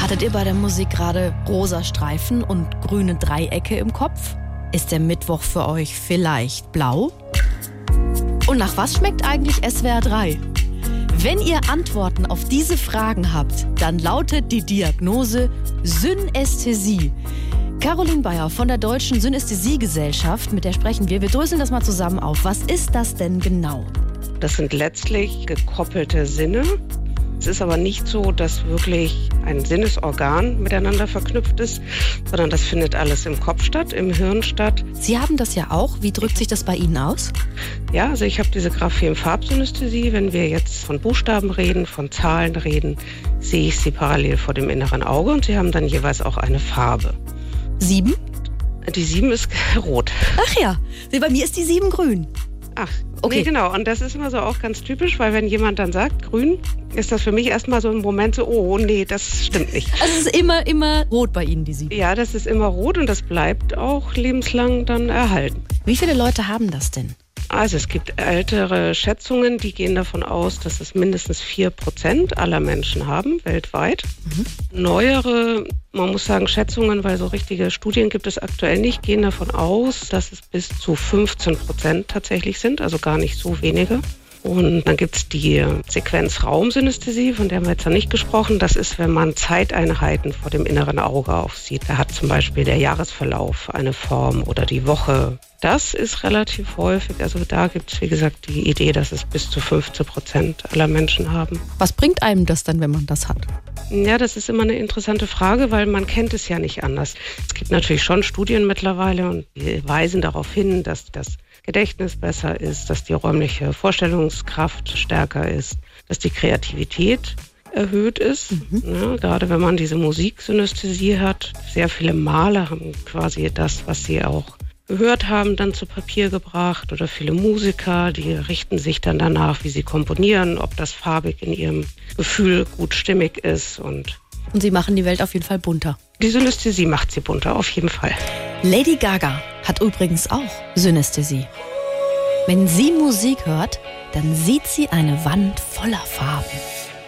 Hattet ihr bei der Musik gerade rosa Streifen und grüne Dreiecke im Kopf? Ist der Mittwoch für euch vielleicht blau? Und nach was schmeckt eigentlich SWR 3? Wenn ihr Antworten auf diese Fragen habt, dann lautet die Diagnose Synästhesie. Caroline Bayer von der Deutschen Synästhesiegesellschaft, mit der sprechen wir. Wir dröseln das mal zusammen auf. Was ist das denn genau? Das sind letztlich gekoppelte Sinne. Es ist aber nicht so, dass wirklich ein Sinnesorgan miteinander verknüpft ist, sondern das findet alles im Kopf statt, im Hirn statt. Sie haben das ja auch. Wie drückt sich das bei Ihnen aus? Ja, also ich habe diese Graphem-Farbsynästhesie. Wenn wir jetzt von Buchstaben reden, von Zahlen reden, sehe ich sie parallel vor dem inneren Auge und sie haben dann jeweils auch eine Farbe. 7? Die 7 ist rot. Ach ja, bei mir ist die 7 grün. Ach, okay. Nee, genau. Und das ist immer so auch ganz typisch, weil wenn jemand dann sagt, grün, ist das für mich erstmal so ein Moment so, oh nee, das stimmt nicht. Also es ist immer rot bei Ihnen, die 7? Ja, das ist immer rot und das bleibt auch lebenslang dann erhalten. Wie viele Leute haben das denn? Also es gibt ältere Schätzungen, die gehen davon aus, dass es mindestens 4% aller Menschen haben, weltweit. Neuere, man muss sagen Schätzungen, weil so richtige Studien gibt es aktuell nicht, gehen davon aus, dass es bis zu 15% tatsächlich sind, also gar nicht so wenige. Und dann gibt es die Sequenzraumsynästhesie, von der haben wir jetzt noch nicht gesprochen. Das ist, wenn man Zeiteinheiten vor dem inneren Auge aufsieht. Da hat zum Beispiel der Jahresverlauf eine Form oder die Woche. Das ist relativ häufig. Also da gibt es, wie gesagt, die Idee, dass es bis zu 15% aller Menschen haben. Was bringt einem das dann, wenn man das hat? Ja, das ist immer eine interessante Frage, weil man kennt es ja nicht anders. Es gibt natürlich schon Studien mittlerweile und die weisen darauf hin, dass das Gedächtnis besser ist, dass die räumliche Vorstellungskraft stärker ist, dass die Kreativität erhöht ist. Ja, gerade wenn man diese Musiksynästhesie hat. Sehr viele Maler haben quasi das, was sie auch gehört haben, dann zu Papier gebracht. Oder viele Musiker, die richten sich dann danach, wie sie komponieren, ob das farbig in ihrem Gefühl gut stimmig ist. Und Sie machen die Welt auf jeden Fall bunter. Die Synästhesie macht sie bunter, auf jeden Fall. Lady Gaga hat übrigens auch Synästhesie. Wenn sie Musik hört, dann sieht sie eine Wand voller Farben.